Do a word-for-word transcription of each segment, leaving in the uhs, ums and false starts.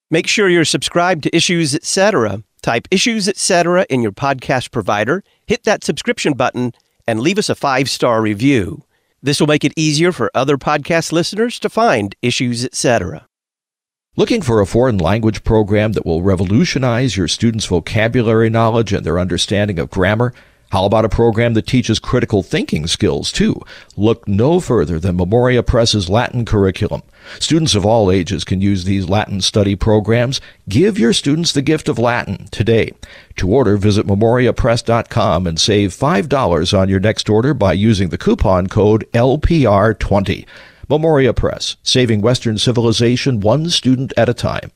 Make sure you're subscribed to Issues Etc. Type Issues Etc. in your podcast provider, hit that subscription button, and leave us a five-star review. This will make it easier for other podcast listeners to find Issues Etc. Looking for a foreign language program that will revolutionize your students' vocabulary knowledge and their understanding of grammar? How about a program that teaches critical thinking skills, too? Look no further than Memoria Press's Latin curriculum. Students of all ages can use these Latin study programs. Give your students the gift of Latin today. To order, visit memoria press dot com and save five dollars on your next order by using the coupon code L P R twenty. Memoria Press, saving Western civilization one student at a time.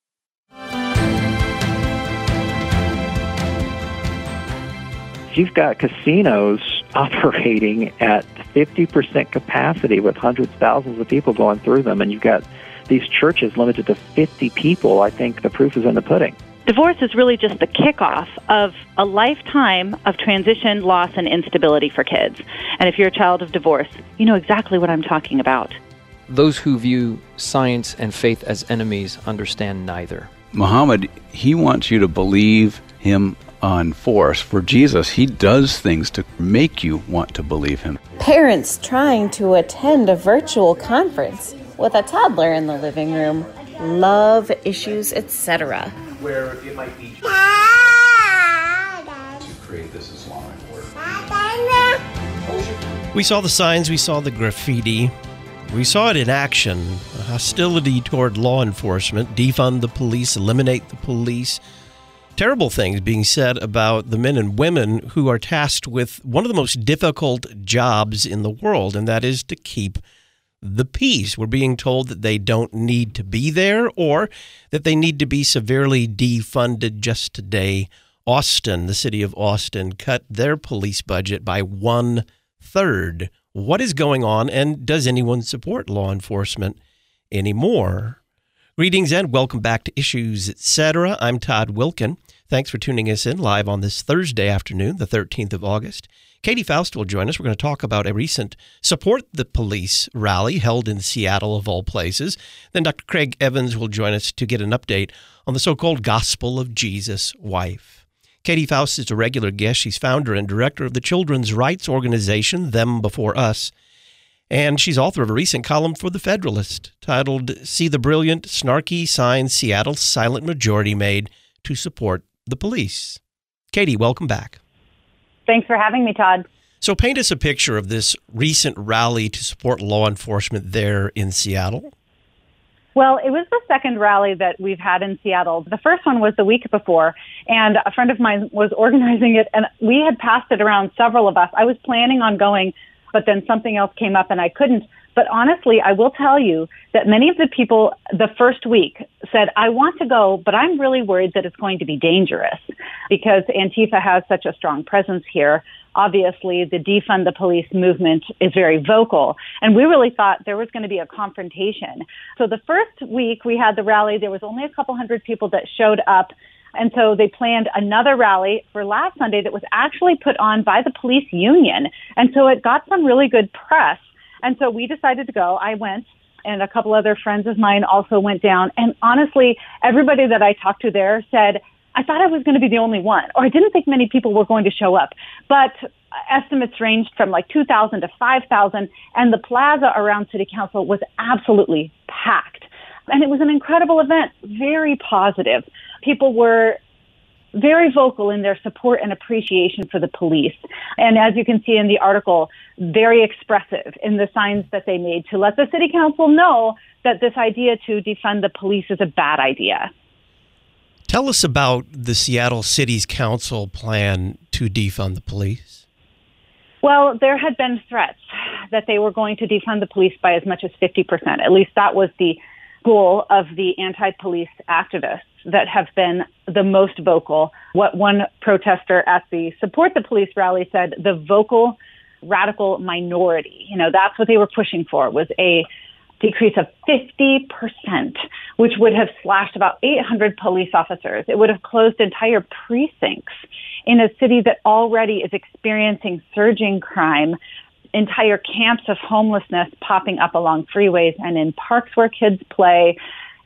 You've got casinos operating at fifty percent capacity with hundreds, thousands of people going through them, and you've got these churches limited to fifty people. I think the proof is in the pudding. Divorce is really just the kickoff of a lifetime of transition, loss, and instability for kids. And if you're a child of divorce, you know exactly what I'm talking about. Those who view science and faith as enemies understand neither. Muhammad, he wants you to believe him on force. For Jesus, he does things to make you want to believe him. Parents trying to attend a virtual conference with a toddler in the living room. Love Issues Etc. Where it might be to create this Islamic word. We saw the signs, we saw the graffiti. We saw it in action. A hostility toward law enforcement, defund the police, eliminate the police. Terrible things being said about the men and women who are tasked with one of the most difficult jobs in the world, and that is to keep the peace. We're being told that they don't need to be there or that they need to be severely defunded. Just today, Austin, the city of Austin, cut their police budget by one third. What is going on, and does anyone support law enforcement anymore? Greetings and welcome back to Issues Etc. I'm Todd Wilkin. Thanks for tuning us in live on this Thursday afternoon, the thirteenth of August. Katie Faust will join us. We're going to talk about a recent Support the Police rally held in Seattle, of all places. Then Doctor Craig Evans will join us to get an update on the so-called Gospel of Jesus wife. Katie Faust is a regular guest. She's founder and director of the children's rights organization, Them Before Us. And she's author of a recent column for The Federalist titled, See the Brilliant, Snarky Signs Seattle's Silent Majority Made to Support the Police. Katie, welcome back. Thanks for having me, Todd. So paint us a picture of this recent rally to support law enforcement there in Seattle. Well, it was the second rally that we've had in Seattle. The first one was the week before, and a friend of mine was organizing it, and we had passed it around, several of us. I was planning on going, but then something else came up and I couldn't. But honestly, I will tell you that many of the people the first week said, I want to go, but I'm really worried that it's going to be dangerous because Antifa has such a strong presence here. Obviously, the defund the police movement is very vocal, and we really thought there was going to be a confrontation. So the first week we had the rally, there was only a couple hundred people that showed up. And so they planned another rally for last Sunday that was actually put on by the police union. And so it got some really good press. And so we decided to go. I went, and a couple other friends of mine also went down. And honestly, everybody that I talked to there said, I thought I was going to be the only one, or I didn't think many people were going to show up. But estimates ranged from like two thousand to five thousand, and the plaza around City Council was absolutely packed. And it was an incredible event, very positive. People were very vocal in their support and appreciation for the police. And as you can see in the article, very expressive in the signs that they made to let the City Council know that this idea to defund the police is a bad idea. Tell us about the Seattle City's Council plan to defund the police. Well, there had been threats that they were going to defund the police by as much as fifty percent. At least that was the goal of the anti-police activists that have been the most vocal. What one protester at the Support the Police rally said, the vocal radical minority. You know, that's what they were pushing for, was a decrease of fifty percent, which would have slashed about eight hundred police officers. It would have closed entire precincts in a city that already is experiencing surging crime, entire camps of homelessness popping up along freeways and in parks where kids play.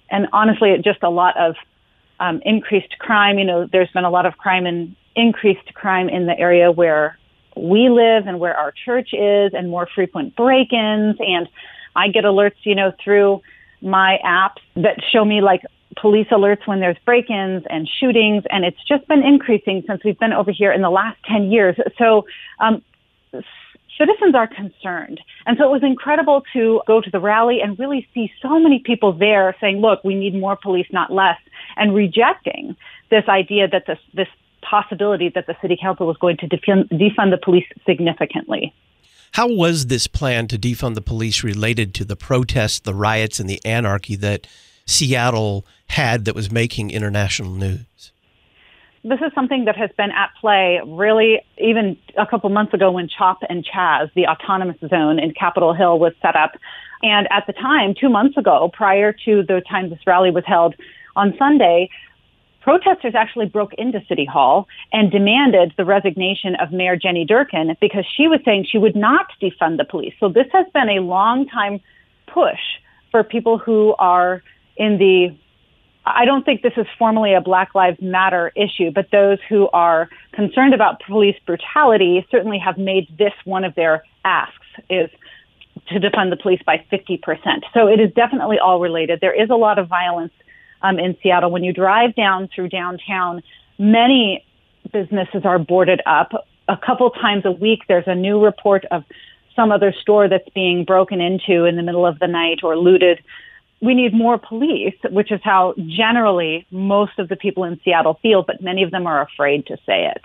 and honestly, it just a lot of um, increased crime. You know, there's been a lot of crime and increased crime in the area where we live and where our church is, and more frequent break-ins. And I get alerts, you know, through my apps that show me like police alerts when there's break-ins and shootings. And it's just been increasing since we've been over here in the last ten years. So um, citizens are concerned. And so it was incredible to go to the rally and really see so many people there saying, look, we need more police, not less, and rejecting this idea that this, this possibility that the city council was going to defund, defund the police significantly. How was this plan to defund the police related to the protests, the riots, and the anarchy that Seattle had that was making international news? This is something that has been at play really even a couple months ago when CHOP and CHAZ, the autonomous zone in Capitol Hill, was set up. And at the time, two months ago, prior to the time this rally was held on Sunday, protesters actually broke into City Hall and demanded the resignation of Mayor Jenny Durkan because she was saying she would not defund the police. So this has been a long time push for people who are in the, I don't think this is formally a Black Lives Matter issue, but those who are concerned about police brutality certainly have made this one of their asks, is to defund the police by fifty percent. So it is definitely all related. There is a lot of violence Um, in Seattle. When you drive down through downtown, many businesses are boarded up. A couple times a week, there's a new report of some other store that's being broken into in the middle of the night or looted. We need more police, which is how generally most of the people in Seattle feel, but many of them are afraid to say it.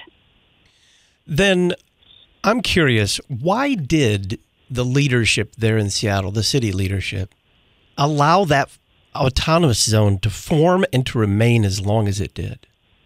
Then I'm curious, why did the leadership there in Seattle, the city leadership, allow that autonomous zone to form and to remain as long as it did?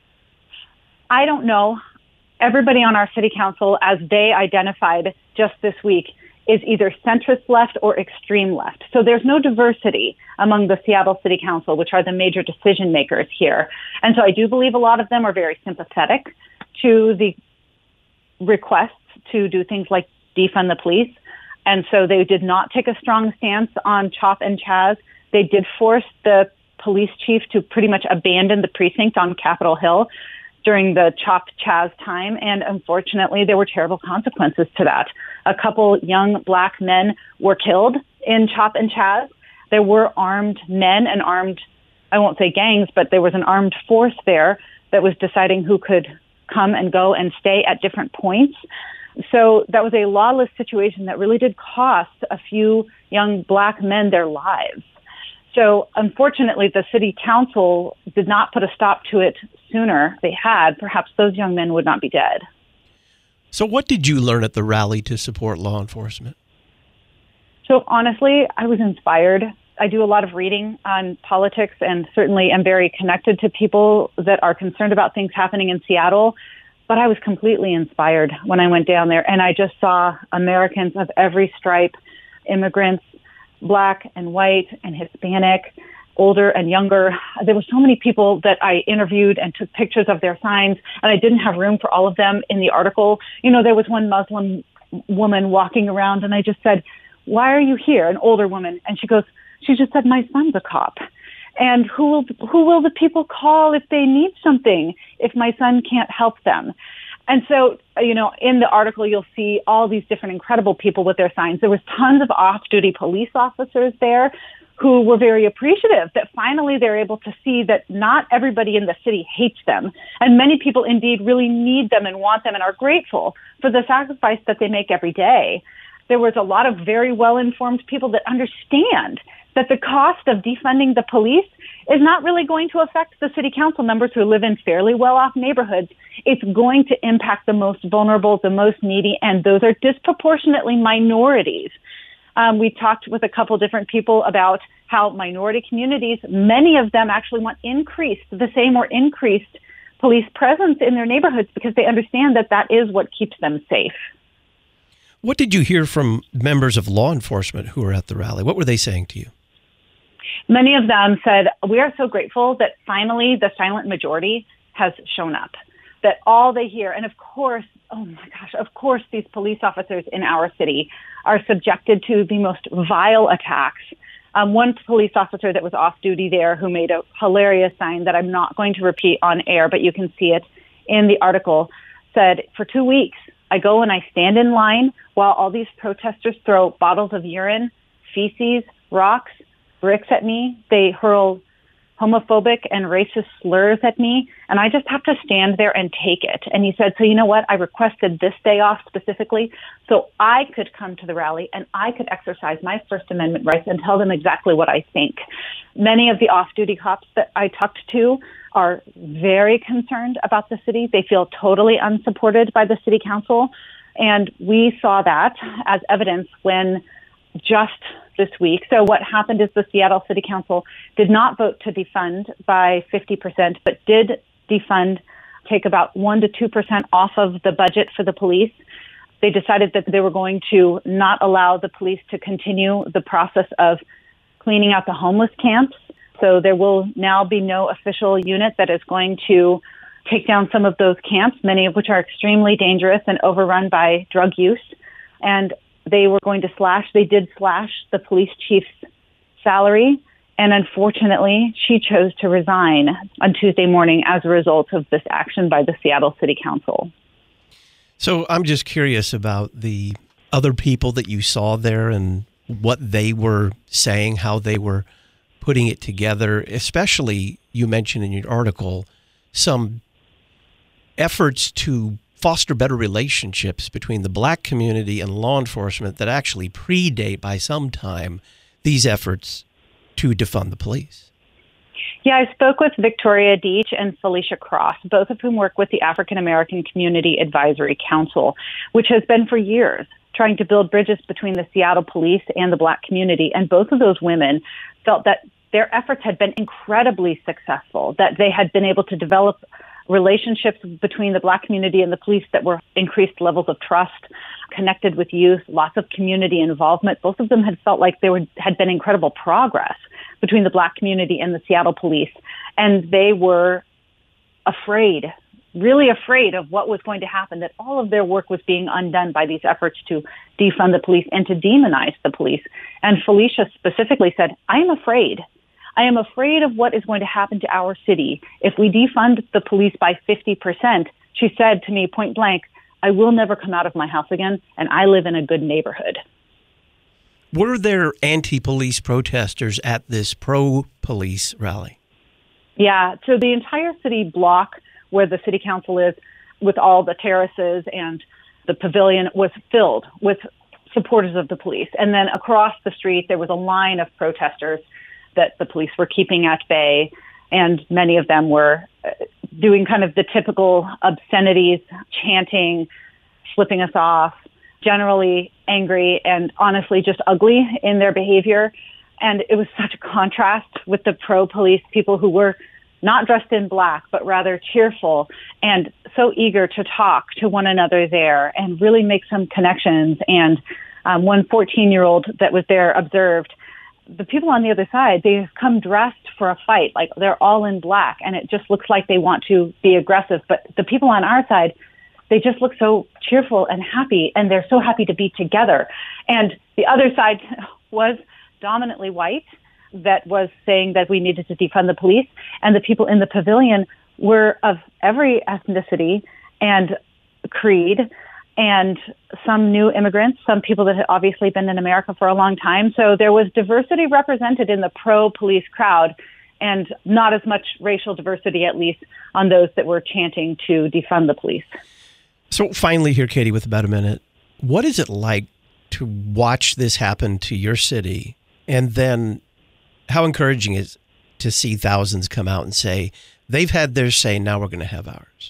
I don't know. Everybody on our city council, as they identified just this week, is either centrist left or extreme left. So there's no diversity among the Seattle City Council, which are the major decision makers here. And so I do believe a lot of them are very sympathetic to the requests to do things like defund the police. And so they did not take a strong stance on CHOP and CHAZ. They did force the police chief to pretty much abandon the precinct on Capitol Hill during the CHOP CHAZ time. And unfortunately, there were terrible consequences to that. A couple young black men were killed in CHOP and CHAZ. There were armed men and armed, I won't say gangs, but there was an armed force there that was deciding who could come and go and stay at different points. So that was a lawless situation that really did cost a few young black men their lives. So unfortunately, the city council did not put a stop to it sooner. If they had, perhaps those young men would not be dead. So what did you learn at the rally to support law enforcement? So honestly, I was inspired. I do a lot of reading on politics and certainly am very connected to people that are concerned about things happening in Seattle. But I was completely inspired when I went down there, and I just saw Americans of every stripe, immigrants, Black and white and Hispanic, older and younger. There were so many people that I interviewed and took pictures of their signs, and I didn't have room for all of them in the article. You know, there was one Muslim woman walking around, and I just said, "Why are you here?" An older woman. And she goes, she just said, "My son's a cop. And who will, who will the people call if they need something, if my son can't help them?" And so, you know, in the article, you'll see all these different incredible people with their signs. There was tons of off-duty police officers there who were very appreciative that finally they're able to see that not everybody in the city hates them. And many people indeed really need them and want them and are grateful for the sacrifice that they make every day. There was a lot of very well-informed people that understand that the cost of defunding the police is not really going to affect the city council members who live in fairly well-off neighborhoods. It's going to impact the most vulnerable, the most needy, and those are disproportionately minorities. Um, we talked with a couple different people about how minority communities, many of them actually want increased, the same or increased police presence in their neighborhoods because they understand that that is what keeps them safe. What did you hear from members of law enforcement who were at the rally? What were they saying to you? Many of them said, "We are so grateful that finally the silent majority has shown up, that all they hear," and of course, oh my gosh, of course, these police officers in our city are subjected to the most vile attacks Um, one police officer that was off duty there who made a hilarious sign that I'm not going to repeat on air, but you can see it in the article, said, for two weeks, I go and I stand in line while all these protesters throw bottles of urine, feces, rocks, bricks at me. They hurl homophobic and racist slurs at me, and I just have to stand there and take it. And he said, so you know what? I requested this day off specifically so I could come to the rally and I could exercise my First Amendment rights and tell them exactly what I think. Many of the off-duty cops that I talked to are very concerned about the city. They feel totally unsupported by the city council, and we saw that as evidence when just this week. So what happened is the Seattle City Council did not vote to defund by fifty percent, but did defund, take about one to two percent off of the budget for the police. They decided that they were going to not allow the police to continue the process of cleaning out the homeless camps. So there will now be no official unit that is going to take down some of those camps, many of which are extremely dangerous and overrun by drug use. And they were going to slash, they did slash the police chief's salary. And unfortunately, she chose to resign on Tuesday morning as a result of this action by the Seattle City Council. So I'm just curious about the other people that you saw there and what they were saying, how they were putting it together, especially you mentioned in your article some efforts to foster better relationships between the black community and law enforcement that actually predate by some time these efforts to defund the police. Yeah, I spoke with Victoria Deach and Felicia Cross, both of whom work with the African American Community Advisory Council, which has been for years trying to build bridges between the Seattle police and the black community. And both of those women felt that their efforts had been incredibly successful, that they had been able to develop relationships between the black community and the police that were increased levels of trust, connected with youth, lots of community involvement. Both of them had felt like there were, had been incredible progress between the black community and the Seattle police. And they were afraid, really afraid of what was going to happen, that all of their work was being undone by these efforts to defund the police and to demonize the police. And Felicia specifically said, I am afraid. I am afraid of what is going to happen to our city if we defund the police by fifty percent. She said to me point blank, I will never come out of my house again, and I live in a good neighborhood. Were there anti-police protesters at this pro-police rally? Yeah, so the entire city block where the city council is, with all the terraces and the pavilion, was filled with supporters of the police. And then across the street, there was a line of protesters that the police were keeping at bay, and many of them were doing kind of the typical obscenities, chanting, flipping us off, generally angry and honestly just ugly in their behavior. And it was such a contrast with the pro-police people who were not dressed in black, but rather cheerful and so eager to talk to one another there and really make some connections. And um, one fourteen-year-old that was there observed, the people on the other side, they've come dressed for a fight. Like, they're all in black, and it just looks like they want to be aggressive. But the people on our side, they just look so cheerful and happy, and they're so happy to be together. And the other side was dominantly white, that was saying that we needed to defund the police. And the people in the pavilion were of every ethnicity and creed, and some new immigrants, some people that had obviously been in America for a long time. So there was diversity represented in the pro-police crowd, and not as much racial diversity, at least, on those that were chanting to defund the police. So finally here, Katie, with about a minute, what is it like to watch this happen to your city? And then how encouraging is it to see thousands come out and say, they've had their say, now we're going to have ours?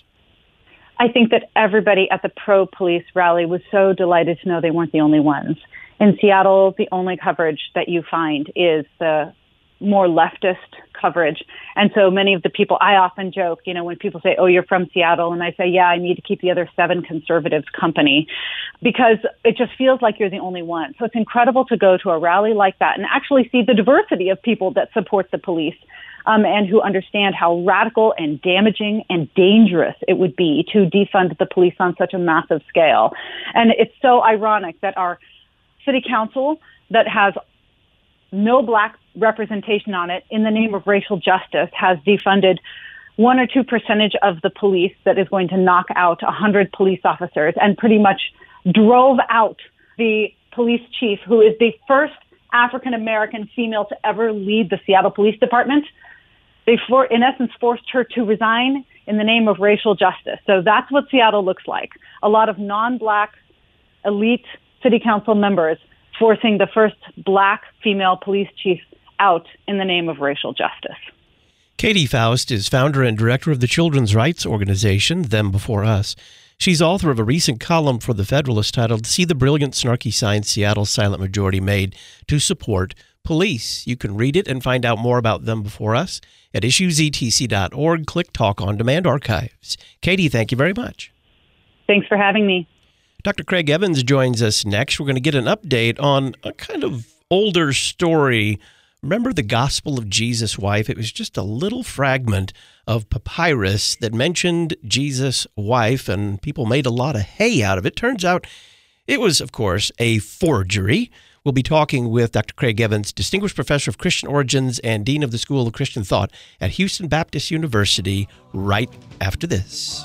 I think that everybody at the pro-police rally was so delighted to know they weren't the only ones. In Seattle, the only coverage that you find is the more leftist coverage. And so many of the people, I often joke, you know, when people say, oh, you're from Seattle, and I say, yeah, I need to keep the other seven conservatives company, because it just feels like you're the only one. So it's incredible to go to a rally like that and actually see the diversity of people that support the police. Um, and who understand how radical and damaging and dangerous it would be to defund the police on such a massive scale. And it's so ironic that our city council, that has no black representation on it in the name of racial justice has defunded one or two percentage of the police that is going to knock out one hundred police officers and pretty much drove out the police chief, who is the first African-American female to ever lead the Seattle Police Department. They, for, in essence, forced her to resign in the name of racial justice. So that's what Seattle looks like. A lot of non-black elite city council members forcing the first black female police chief out in the name of racial justice. Katie Faust is founder and director of the children's rights organization, Them Before Us. She's author of a recent column for The Federalist titled, See the Brilliant Snarky Science Seattle's Silent Majority Made to Support Police. You can read it and find out more about Them Before Us at issues e t c dot org. Click Talk on Demand Archives. Katie, thank you very much. Thanks for having me. Doctor Craig Evans joins us next. We're going to get an update on a kind of older story. Remember the Gospel of Jesus' wife? It was just a little fragment of papyrus that mentioned Jesus' wife, and people made a lot of hay out of it. Turns out it was, of course, a forgery. We'll be talking with Doctor Craig Evans, Distinguished Professor of Christian Origins and Dean of the School of Christian Thought at Houston Baptist University, right after this.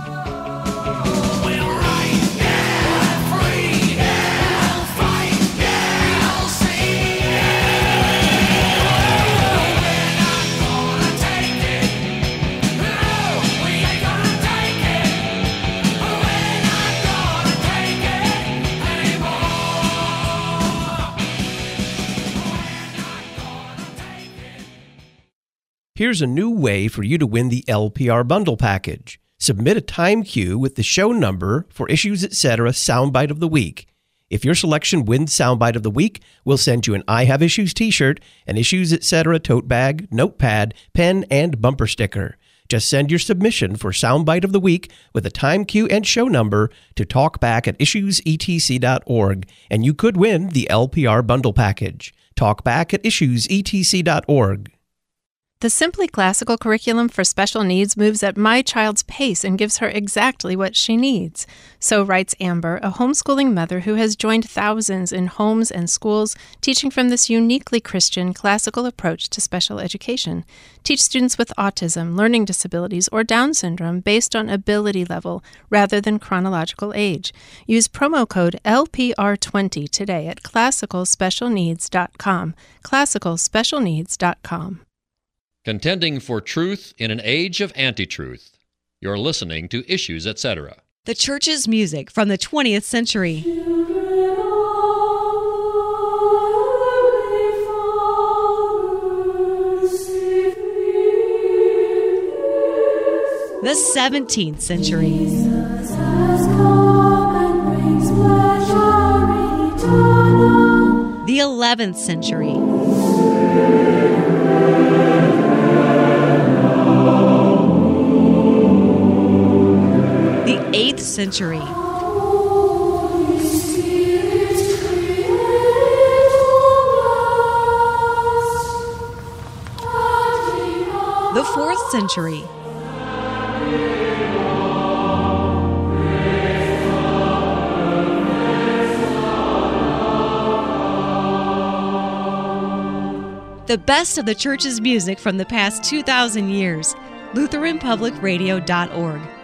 Here's a new way for you to win the L P R Bundle Package. Submit a time cue with the show number for Issues Etc. Soundbite of the Week. If your selection wins Soundbite of the Week, we'll send you an I Have Issues t-shirt, an Issues Etc. tote bag, notepad, pen, and bumper sticker. Just send your submission for Soundbite of the Week with a time cue and show number to talkback at issues e t c dot org, and you could win the L P R Bundle Package. Talkback at issues e t c dot org. The Simply Classical curriculum for special needs moves at my child's pace and gives her exactly what she needs. So writes Amber, a homeschooling mother who has joined thousands in homes and schools teaching from this uniquely Christian classical approach to special education. Teach students with autism, learning disabilities, or Down syndrome based on ability level rather than chronological age. Use promo code L P R twenty today at classical special needs dot com. classical special needs dot com. Contending for truth in an age of anti-truth. You're listening to Issues Etc. The church's music from the twentieth century. The seventeenth century. The eleventh century. The eighth century. The fourth century. The best of the church's music from the past two thousand years. Lutheran Public Radio dot org.